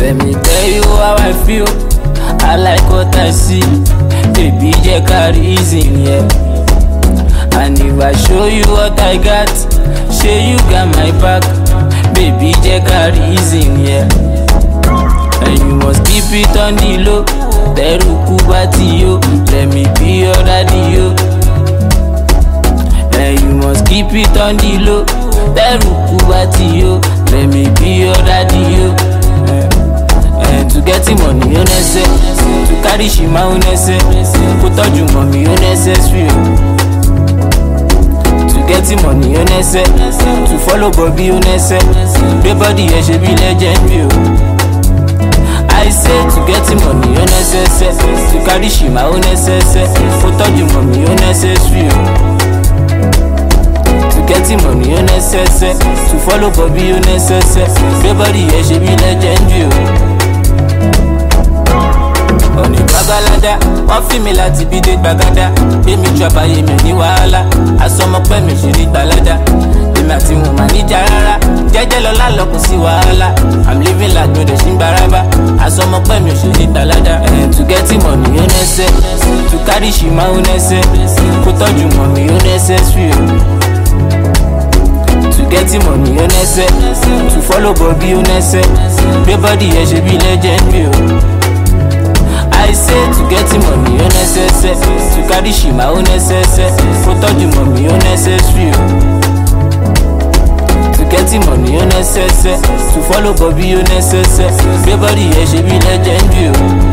Let me tell you how I feel. I like what I see. Baby, just carry reason, yeah. And if I show you what I got, show you got my back. Baby, just carry reason, yeah. And you must keep it on the low. Teruku bati yo, let me be your daddy yo. And you must keep it on the low. Teruku bati yo, let me be your daddy yo. And to get him money, you necessary. To carry shima, you necessary. Put out your mommy, you necessary. To get him money, you necessary. To follow Bobby, you necessary. The body, you should be legend yo. I say to get him money, you necessary. To carry shima, you necessary. Put out your mommy, you necessary. To get him money, you necessary. To follow Bobby, you necessary. The body, you should be legend yo. Oni babalada, wọ́n fi mi láti bí dé gbàgádá. Èmi drop ayé mi ní wàhálà. Asọmọpẹ́ mi ṣe ní gbalada. Èmi àti wọn máa níjà rárá. Jẹ́jẹ́ lọ́lá lọ kò sí wàhálà. I'm living like no dey ṣin gbaraba. Asọmọpẹ́ mi ṣe ní gbalada. To get money you necessary. To carry shima you necessary. Kó tọ́jú mọ̀mí you necessary. To get money you necessary. To follow Bobby you necessary. Gbé body yẹn ṣe bí legend mi o. I say to get money, you necessary. To carry shima, you necessary. Put out the money, you necessary. To get money, you necessary. To follow Bobby, you necessary. Everybody, yeah, she be legend, you.